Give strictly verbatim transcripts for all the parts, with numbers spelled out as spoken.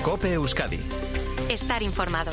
COPE Euskadi. Estar informado.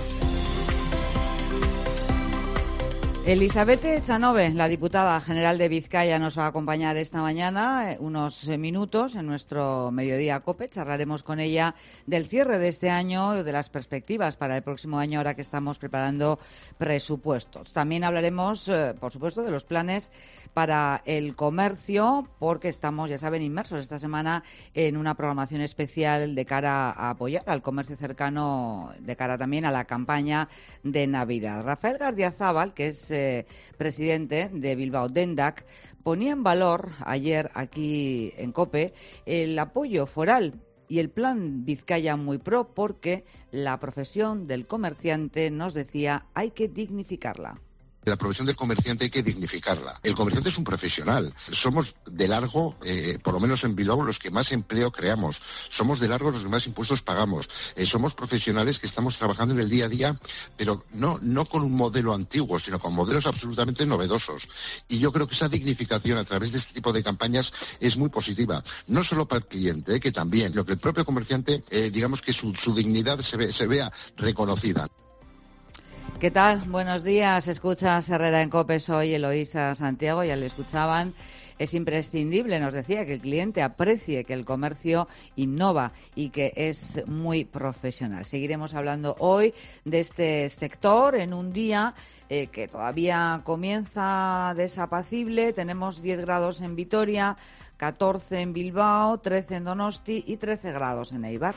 Elizabeth Echanove, la diputada general de Vizcaya, nos va a acompañar esta mañana unos minutos en nuestro Mediodía COPE. Charlaremos con ella del cierre de este año y de las perspectivas para el próximo año, ahora que estamos preparando presupuestos. También hablaremos, eh, por supuesto, de los planes para el comercio, porque estamos, ya saben, inmersos esta semana en una programación especial de cara a apoyar al comercio cercano, de cara también a la campaña de Navidad. Rafael Gardiazabal, que es eh, presidente de Bilbao Dendak, ponía en valor ayer aquí en COPE el apoyo foral y el plan Vizcaya Muy Pro, porque la profesión del comerciante, nos decía, hay que dignificarla. La profesión del comerciante hay que dignificarla. El comerciante es un profesional. Somos de largo, eh, por lo menos en Bilbao, los que más empleo creamos. Somos de largo los que más impuestos pagamos. Eh, somos profesionales que estamos trabajando en el día a día, pero no, no con un modelo antiguo, sino con modelos absolutamente novedosos. Y yo creo que esa dignificación a través de este tipo de campañas es muy positiva. No solo para el cliente, eh, que también, sino que el propio comerciante, eh, digamos que su, su dignidad se, ve, se vea reconocida. ¿Qué tal? Buenos días. Escuchas Herrera en COPE. Soy Eloísa Santiago. Ya le escuchaban. Es imprescindible, nos decía, que el cliente aprecie que el comercio innova y que es muy profesional. Seguiremos hablando hoy de este sector en un día eh, que todavía comienza desapacible. Tenemos diez grados en Vitoria, catorce en Bilbao, trece en Donosti y trece grados en Eibar.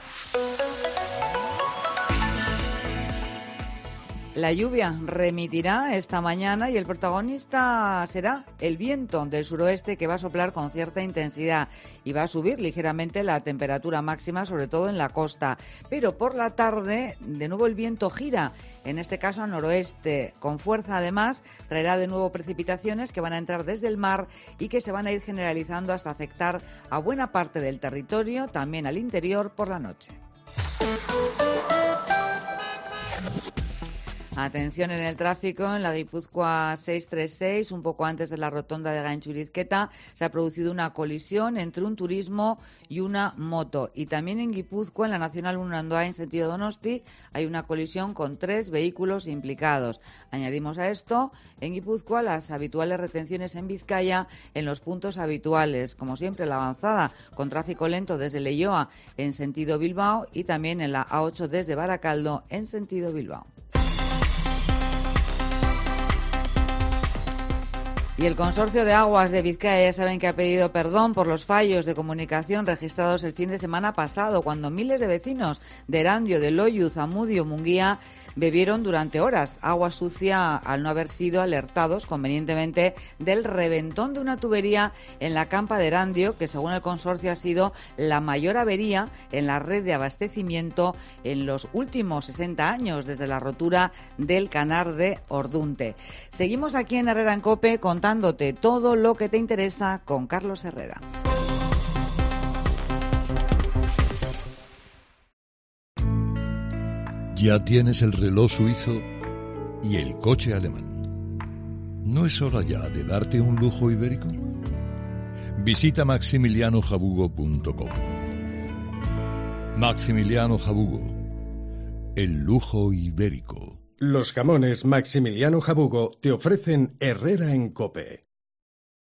La lluvia remitirá esta mañana y el protagonista será el viento del suroeste, que va a soplar con cierta intensidad y va a subir ligeramente la temperatura máxima, sobre todo en la costa. Pero por la tarde, de nuevo el viento gira, en este caso al noroeste, con fuerza. Además, traerá de nuevo precipitaciones que van a entrar desde el mar y que se van a ir generalizando hasta afectar a buena parte del territorio, también al interior por la noche. Atención en el tráfico, en la Guipúzcoa seiscientos treinta y seis, un poco antes de la rotonda de Gaintxurizketa, se ha producido una colisión entre un turismo y una moto. Y también en Guipúzcoa, en la Nacional uno Andoain, sentido Donosti, hay una colisión con tres vehículos implicados. Añadimos a esto, en Guipúzcoa, las habituales retenciones en Vizcaya en los puntos habituales. Como siempre, la avanzada con tráfico lento desde Leioa en sentido Bilbao y también en la A ocho desde Baracaldo en sentido Bilbao. Y el Consorcio de Aguas de Vizcaya, ya saben que ha pedido perdón por los fallos de comunicación registrados el fin de semana pasado, cuando miles de vecinos de Erandio, de Loiu, Zamudio, Munguía bebieron durante horas agua sucia al no haber sido alertados convenientemente del reventón de una tubería en la campa de Erandio, que según el consorcio ha sido la mayor avería en la red de abastecimiento en los últimos sesenta años, desde la rotura del canal de Ordunte. Seguimos aquí en Herrera en COPE contándote todo lo que te interesa con Carlos Herrera. Ya tienes el reloj suizo y el coche alemán. ¿No es hora ya de darte un lujo ibérico? Visita maximiliano jabugo punto com. Maximiliano Jabugo, el lujo ibérico. Los jamones Maximiliano Jabugo te ofrecen Herrera en COPE.